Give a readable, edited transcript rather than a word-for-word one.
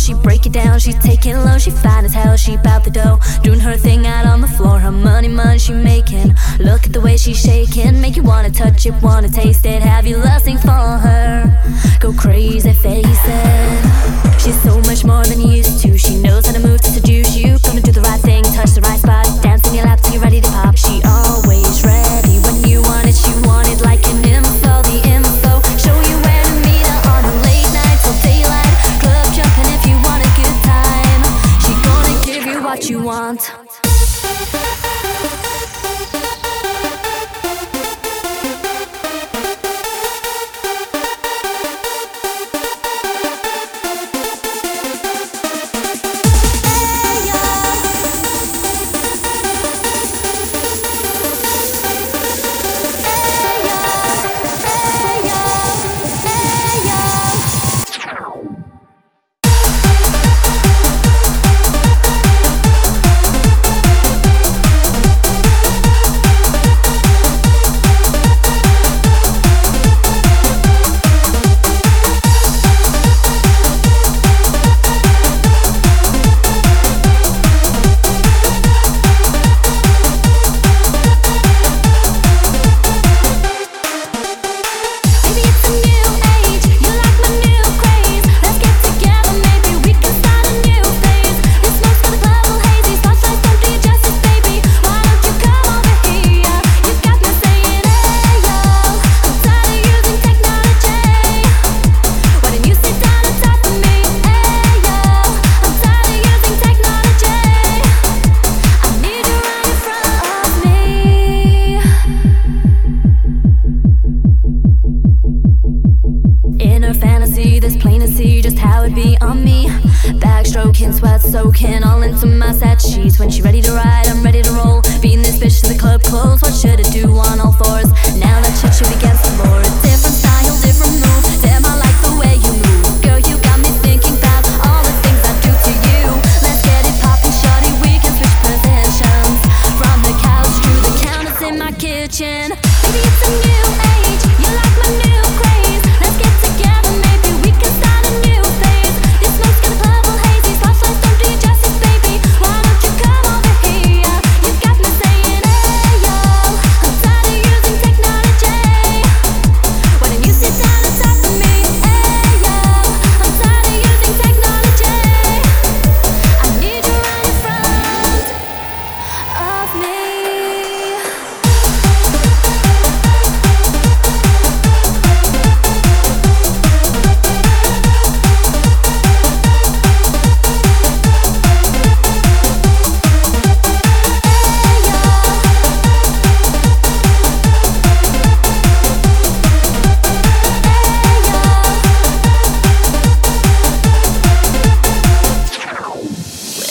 she break it down, she take it low, she fine as hell, she bout the dough, doing her thing out on the floor, her money she making. Look at the way she's shaking, make you wanna touch it, wanna taste it, have you lusting for her, go crazy, face it. She's so much more than you used to, she knows how to move to seduce you, gonna do the right thing, touch the right spot, dance in your lap till you're ready to pop. She always ready when you want it, she want it like an info, the info, show you where to meet her on a late night till daylight, club jumping if you want a good time, she gonna give you what you want. This plain to see just how it be on me. Backstroking, sweat soaking all into my set sheets. When she ready to ride, I'm ready to roll. Beating this bitch to the club close. What should it do on all fours? Now that shit should against the floor. Different style, different move. Damn, I like the way you move. Girl, you got me thinking about all the things I do to you. Let's get it poppin', shawty. We can switch positions from the couch to the counters in my kitchen.